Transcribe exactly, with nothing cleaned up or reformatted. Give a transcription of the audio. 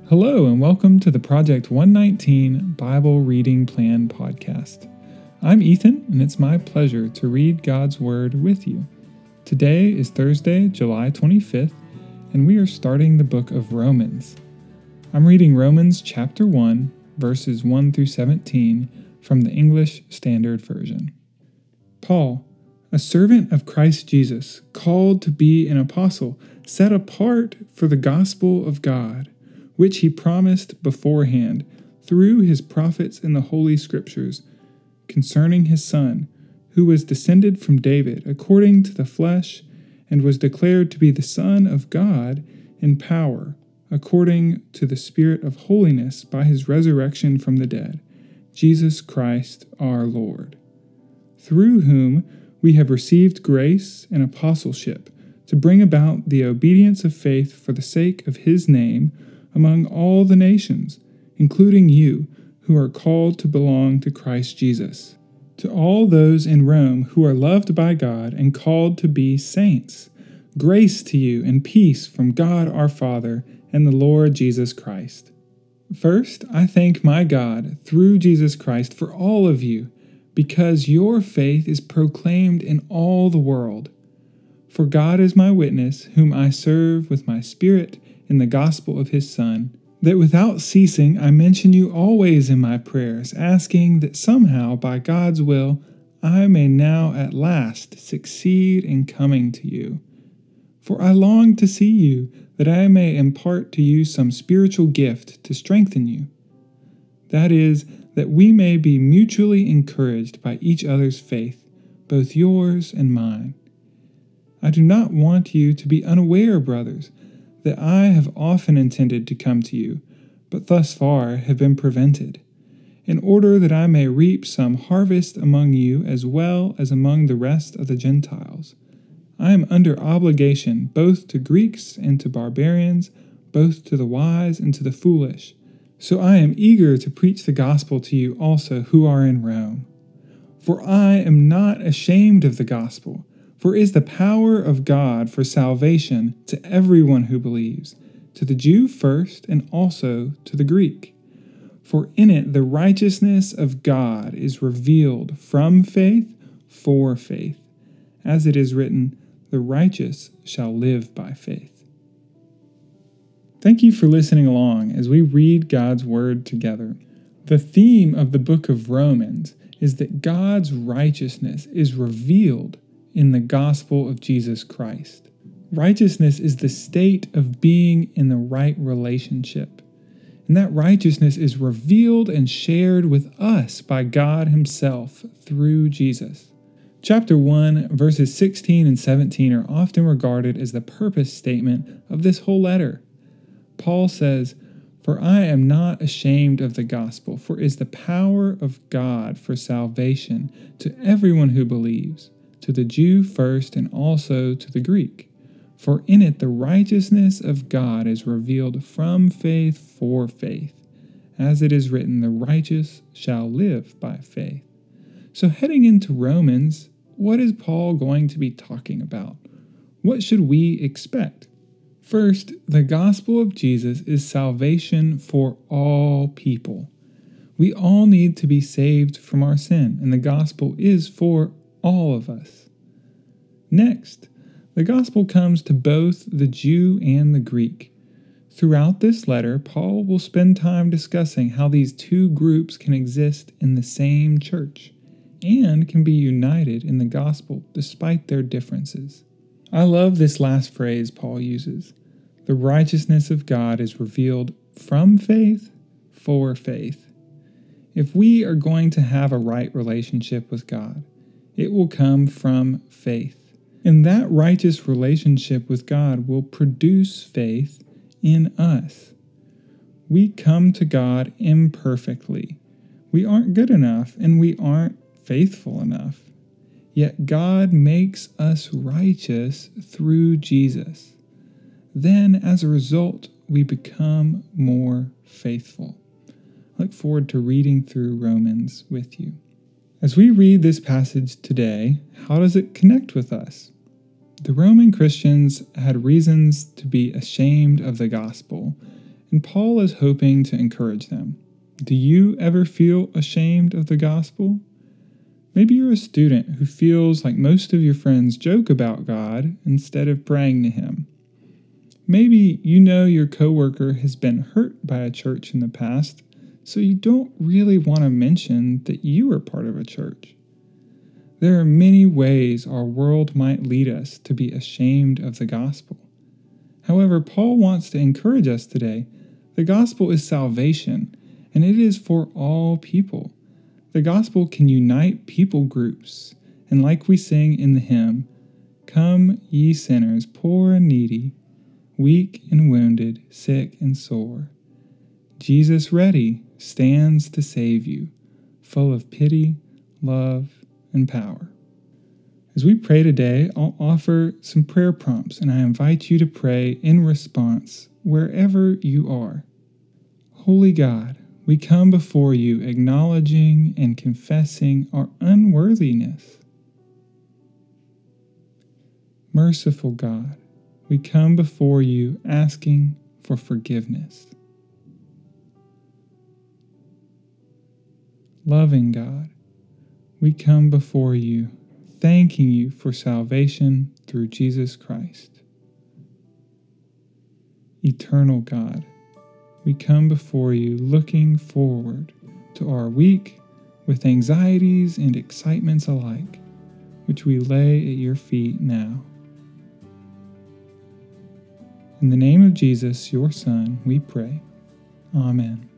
Hello, and welcome to the Project one nineteen Bible Reading Plan podcast. I'm Ethan, and it's my pleasure to read God's Word with you. Today is Thursday, July twenty-fifth, and we are starting the book of Romans. I'm reading Romans chapter one, verses one through seventeen from the English Standard Version. Paul, a servant of Christ Jesus, called to be an apostle, set apart for the gospel of God, which he promised beforehand through his prophets in the Holy Scriptures, concerning his Son, who was descended from David according to the flesh, and was declared to be the Son of God in power, according to the Spirit of holiness by his resurrection from the dead, Jesus Christ our Lord, through whom we have received grace and apostleship to bring about the obedience of faith for the sake of his name among all the nations, including you, who are called to belong to Christ Jesus. To all those in Rome who are loved by God and called to be saints, grace to you and peace from God our Father and the Lord Jesus Christ. First, I thank my God through Jesus Christ for all of you, because your faith is proclaimed in all the world. For God is my witness, whom I serve with my spirit in the gospel of his Son, that without ceasing I mention you always in my prayers, asking that somehow, by God's will, I may now at last succeed in coming to you. For I long to see you, that I may impart to you some spiritual gift to strengthen you. That is, that we may be mutually encouraged by each other's faith, both yours and mine. I do not want you to be unaware, brothers, that I have often intended to come to you, but thus far have been prevented, in order that I may reap some harvest among you as well as among the rest of the Gentiles. I am under obligation both to Greeks and to barbarians, both to the wise and to the foolish. So I am eager to preach the gospel to you also who are in Rome. For I am not ashamed of the gospel, for it is the power of God for salvation to everyone who believes, to the Jew first and also to the Greek. For in it the righteousness of God is revealed from faith for faith, as it is written, "The righteous shall live by faith." Thank you for listening along as we read God's Word together. The theme of the book of Romans is that God's righteousness is revealed in the gospel of Jesus Christ. Righteousness is the state of being in the right relationship, and that righteousness is revealed and shared with us by God himself through Jesus. Chapter one, verses sixteen and seventeen are often regarded as the purpose statement of this whole letter. Paul says, "For I am not ashamed of the gospel, for it is the power of God for salvation to everyone who believes, to the Jew first and also to the Greek. For in it the righteousness of God is revealed from faith for faith, as it is written, the righteous shall live by faith." So heading into Romans, what is Paul going to be talking about? What should we expect? First, the gospel of Jesus is salvation for all people. We all need to be saved from our sin, and the gospel is for all of us. Next, the gospel comes to both the Jew and the Greek. Throughout this letter, Paul will spend time discussing how these two groups can exist in the same church and can be united in the gospel despite their differences. I love this last phrase Paul uses. The righteousness of God is revealed from faith for faith. If we are going to have a right relationship with God, it will come from faith. And that righteous relationship with God will produce faith in us. We come to God imperfectly. We aren't good enough and we aren't faithful enough. Yet God makes us righteous through Jesus. Then, as a result, we become more faithful. I look forward to reading through Romans with you. As we read this passage today, how does it connect with us? The Roman Christians had reasons to be ashamed of the gospel and Paul is hoping to encourage them. Do you ever feel ashamed of the gospel? Maybe you're a student who feels like most of your friends joke about God instead of praying to Him. Maybe you know your coworker has been hurt by a church in the past, so you don't really want to mention that you are part of a church. There are many ways our world might lead us to be ashamed of the gospel. However, Paul wants to encourage us today. The gospel is salvation, and it is for all people. The gospel can unite people groups, and like we sing in the hymn, "Come, ye sinners, poor and needy, weak and wounded, sick and sore. Jesus ready stands to save you, full of pity, love, and power." As we pray today, I'll offer some prayer prompts, and I invite you to pray in response wherever you are. Holy God, we come before you acknowledging and confessing our unworthiness. Merciful God, we come before you asking for forgiveness. Loving God, we come before you thanking you for salvation through Jesus Christ. Eternal God, we come before you looking forward to our week with anxieties and excitements alike, which we lay at your feet now. In the name of Jesus, your Son, we pray. Amen.